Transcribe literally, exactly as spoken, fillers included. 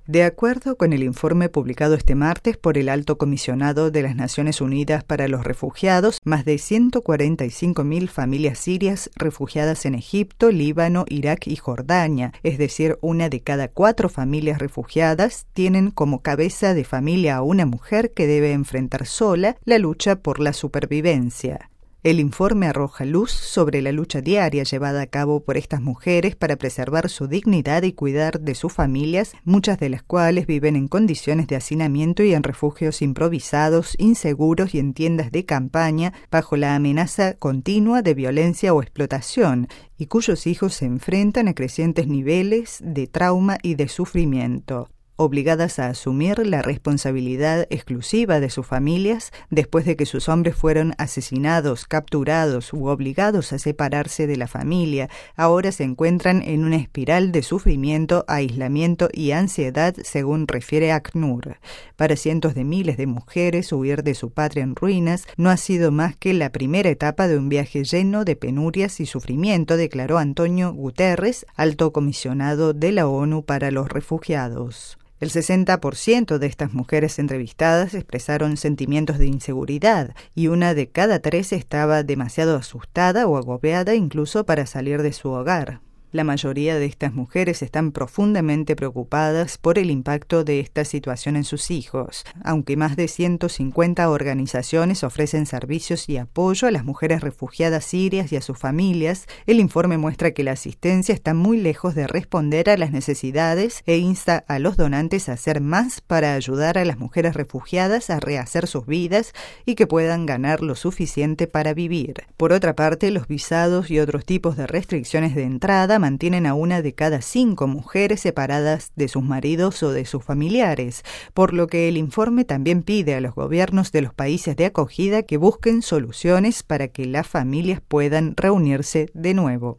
De acuerdo con el informe publicado este martes por el Alto Comisionado de las Naciones Unidas para los Refugiados, más de ciento cuarenta y cinco mil familias sirias refugiadas en Egipto, Líbano, Irak y Jordania, es decir, una de cada cuatro familias refugiadas, tienen como cabeza de familia a una mujer que debe enfrentar sola la lucha por la supervivencia. El informe arroja luz sobre la lucha diaria llevada a cabo por estas mujeres para preservar su dignidad y cuidar de sus familias, muchas de las cuales viven en condiciones de hacinamiento y en refugios improvisados, inseguros y en tiendas de campaña, bajo la amenaza continua de violencia o explotación, y cuyos hijos se enfrentan a crecientes niveles de trauma y de sufrimiento, obligadas a asumir la responsabilidad exclusiva de sus familias después de que sus hombres fueron asesinados, capturados u obligados a separarse de la familia. Ahora se encuentran en una espiral de sufrimiento, aislamiento y ansiedad, según refiere ACNUR. Para cientos de miles de mujeres, huir de su patria en ruinas no ha sido más que la primera etapa de un viaje lleno de penurias y sufrimiento, declaró Antonio Guterres, alto comisionado de la ONU para los Refugiados. El sesenta por ciento de estas mujeres entrevistadas expresaron sentimientos de inseguridad y una de cada tres estaba demasiado asustada o agobiada incluso para salir de su hogar. La mayoría de estas mujeres están profundamente preocupadas por el impacto de esta situación en sus hijos. Aunque más de ciento cincuenta organizaciones ofrecen servicios y apoyo a las mujeres refugiadas sirias y a sus familias, el informe muestra que la asistencia está muy lejos de responder a las necesidades e insta a los donantes a hacer más para ayudar a las mujeres refugiadas a rehacer sus vidas y que puedan ganar lo suficiente para vivir. Por otra parte, los visados y otros tipos de restricciones de entrada mantienen a una de cada cinco mujeres separadas de sus maridos o de sus familiares, por lo que el informe también pide a los gobiernos de los países de acogida que busquen soluciones para que las familias puedan reunirse de nuevo.